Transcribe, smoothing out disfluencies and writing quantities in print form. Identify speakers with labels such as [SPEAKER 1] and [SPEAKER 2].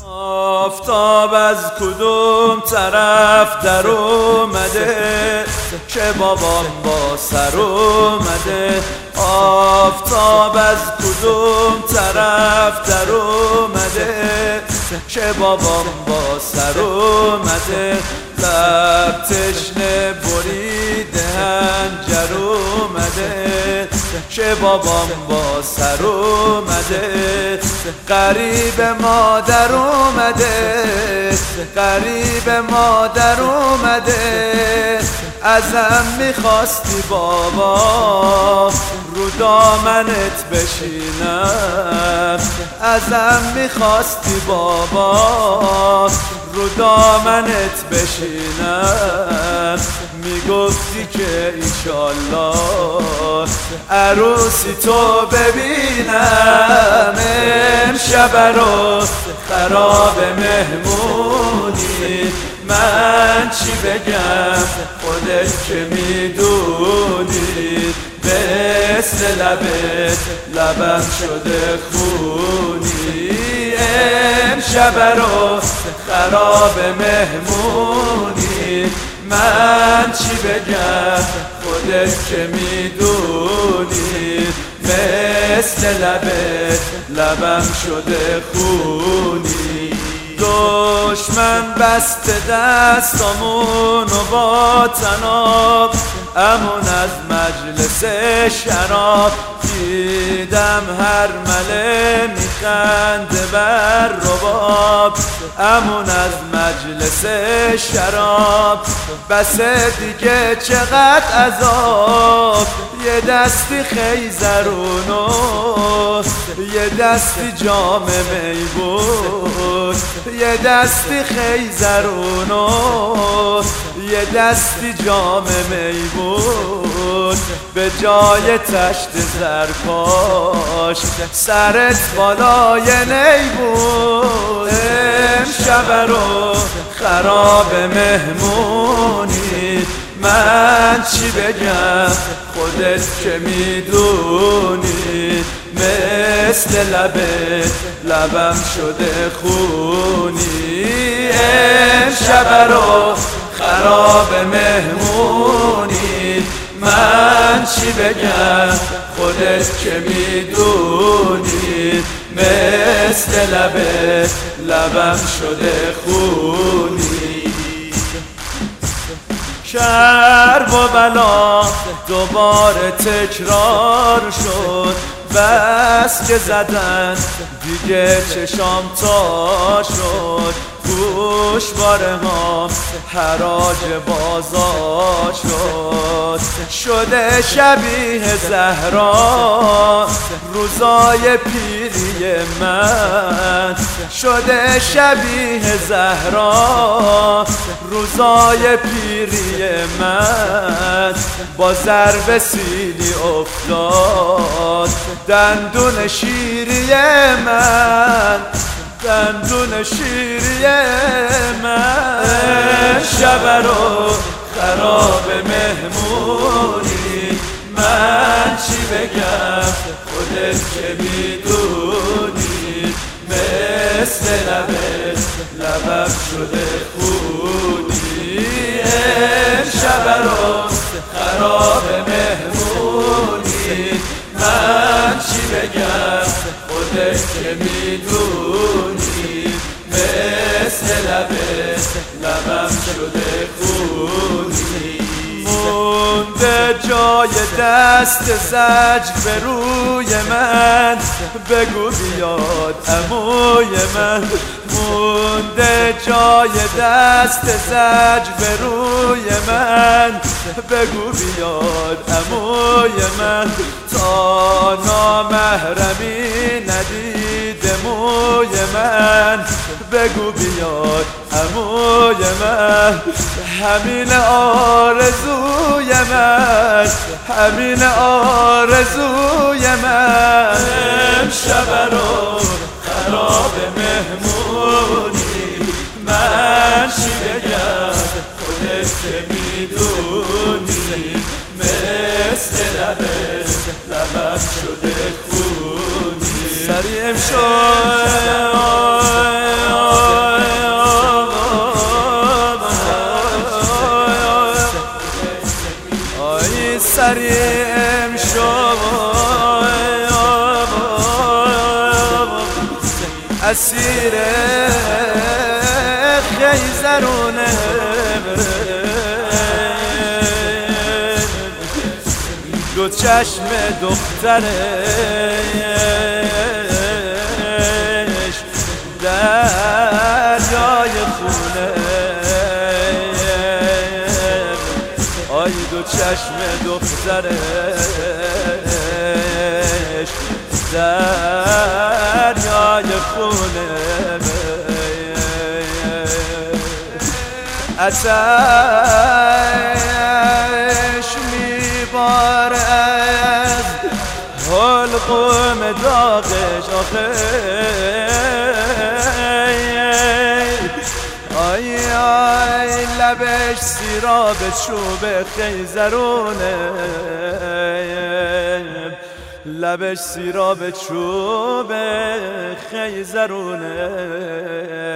[SPEAKER 1] آفتاب از کدوم طرف در اومده که بابام با سر اومده. آفتاب از کدوم طرف در اومده که بابام با سر اومده. لب تشنه بریده هنجر اومده که بابام با سر اومده. غریب مادر اومده، غریب مادر اومده. ازم میخواستی بابا رو دامنت بشینم، ازم میخواستی بابا رو دامنت بشینم. میگفتی که ایشالله عروسی تو ببینم. امشب رو خراب مهمونی، من چی بگم خودت که میدونی. مثل لبت لبم شده خونی. امشب رو خراب مهمونی، من چی بگم خودت که میدونی. مثل لبت لبم شده خونی. دشمن بسته دستامون و با تناب، امون از مجلس شراب. دیدم هر مله میخنده بر رباب، امون از مجلس شراب. بس دیگه چقدر عذاب، یه دستی خیزرونو یه دستی جام می بود، یه دستی خیزرونو یه دستی جام می بود. به جای تشت زرکاش سرت بالای نی بود. امشب رو خراب مهمونی، من چی بگم خودت که میدونی. مثل لبت لبم شده خونی. امشب رو خراب مهمونی، من چی بگم خودت که میدونی. مثل لبت لبم شده خونی. شر و بلا دوباره تکرار شد، بس که زدن دیگه چشام تا شد. گوشواره ها حراج بازار شد، شده شبیه زهرا روزای پیری من. شده شبیه زهرا روزای پیری من. با ضرب سیلی افتاد دندون شیری من، دندون شیری من. شب رو خراب مهمونی، من چی بگم خودت که میدونی. مثل لبت لبم شده خونی. امشب رو خراب مهمونی، من چی بگم خودت که میدونی. مثل لبت لبم شده خونی. مونده جای دست زجر به روی من، بگو بیاد عموی من. مونده جای دست زجر به روی من، بگو بیاد عموی من. تا نامحرمی ندیده موی من، بگو بیاد عموی من. همین آرزوی من، همین آرزوی من. امشب رو خراب مهمونی، من چی بگم خودت که میدونی. مثل لبت لبم شده خونی. سری امشب اسیر خیزرونه دو چشم دخترش دریای خونه آی دو چشم دخترش دریای خونه اتش میبار از حلقوم داغش آخه آی آی لبش سیراب چوب خیزرونه لبش سیراب چوب خیزرونه